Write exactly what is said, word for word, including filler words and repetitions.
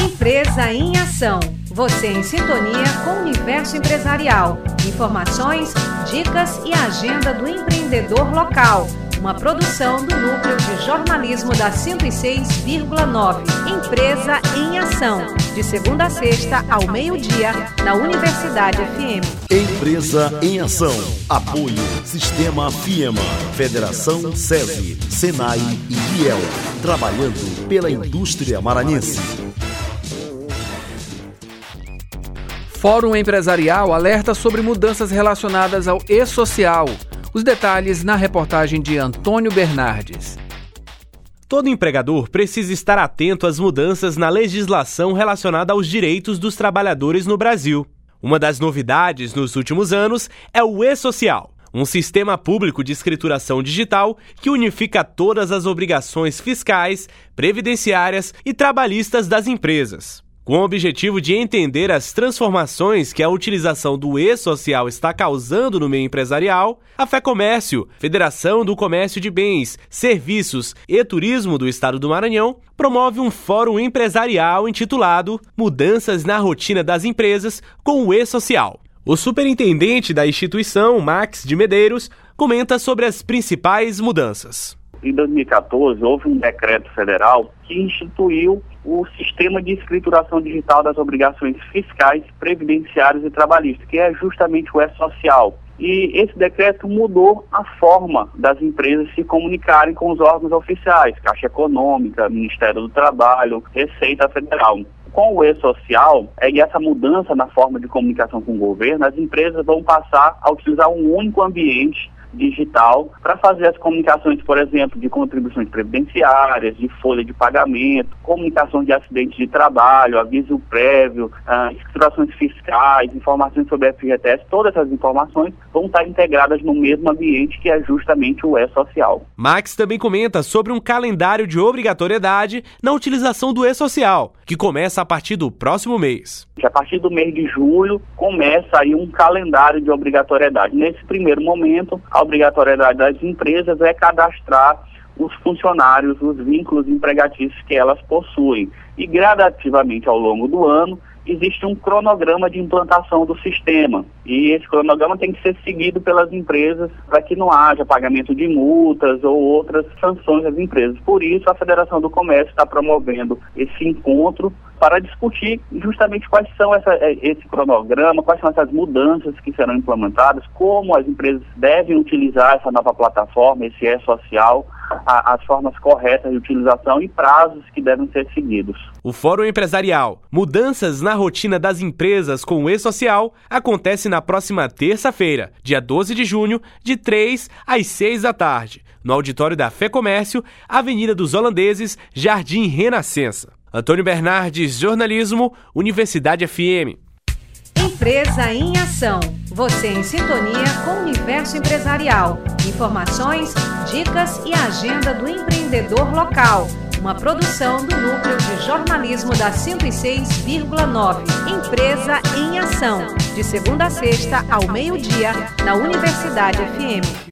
Empresa em Ação. Você em sintonia com o universo empresarial. Informações, dicas e agenda do empreendedor local. Uma produção do Núcleo de Jornalismo da cento e seis vírgula nove. Empresa em Ação. De segunda a sexta, ao meio-dia, na Universidade F M. Empresa em Ação. Apoio Sistema FIEMA, Federação SESI, SENAI e IEL. Trabalhando pela indústria maranhense. Fórum Empresarial alerta sobre mudanças relacionadas ao e-social. Os detalhes na reportagem de Antônio Bernardes. Todo empregador precisa estar atento às mudanças na legislação relacionada aos direitos dos trabalhadores no Brasil. Uma das novidades nos últimos anos é o e-social, um sistema público de escrituração digital que unifica todas as obrigações fiscais, previdenciárias e trabalhistas das empresas. Com o objetivo de entender as transformações que a utilização do e-social está causando no meio empresarial, a FEComércio, Federação do Comércio de Bens, Serviços e Turismo do Estado do Maranhão, promove um fórum empresarial intitulado Mudanças na Rotina das Empresas com o e-social. O superintendente da instituição, Max de Medeiros, comenta sobre as principais mudanças. Em dois mil e quatorze, houve um decreto federal que instituiu o sistema de escrituração digital das obrigações fiscais, previdenciárias e trabalhistas, que é justamente o e-social. E esse decreto mudou a forma das empresas se comunicarem com os órgãos oficiais, Caixa Econômica, Ministério do Trabalho, Receita Federal. Com o e-social, é, e essa mudança na forma de comunicação com o governo, as empresas vão passar a utilizar um único ambiente digital para fazer as comunicações, por exemplo, de contribuições previdenciárias, de folha de pagamento, comunicação de acidentes de trabalho, aviso prévio, ah, escriturações fiscais, informações sobre F G T S, todas essas informações vão estar integradas no mesmo ambiente que é justamente o e-social. Max também comenta sobre um calendário de obrigatoriedade na utilização do e-social, que começa a partir do próximo mês. A partir do mês de julho, começa aí um calendário de obrigatoriedade. Nesse primeiro momento, a obrigatoriedade das empresas é cadastrar os funcionários, os vínculos empregatícios que elas possuem. E gradativamente ao longo do ano, existe um cronograma de implantação do sistema. E esse cronograma tem que ser seguido pelas empresas para que não haja pagamento de multas ou outras sanções às empresas. Por isso, a Federação do Comércio está promovendo esse encontro para discutir justamente quais são essa, esse cronograma, quais são essas mudanças que serão implementadas, como as empresas devem utilizar essa nova plataforma, esse e-social, a, as formas corretas de utilização e prazos que devem ser seguidos. O Fórum Empresarial Mudanças na Rotina das Empresas com o e-social acontece na próxima terça-feira, dia doze de junho, de três às seis da tarde, no auditório da FEComércio, Avenida dos Holandeses, Jardim Renascença. Antônio Bernardes, Jornalismo, Universidade F M. Empresa em Ação. Você em sintonia com o universo empresarial. Informações, dicas e agenda do empreendedor local. Uma produção do Núcleo de Jornalismo da cento e seis vírgula nove. Empresa em Ação. De segunda a sexta, ao meio-dia, na Universidade F M.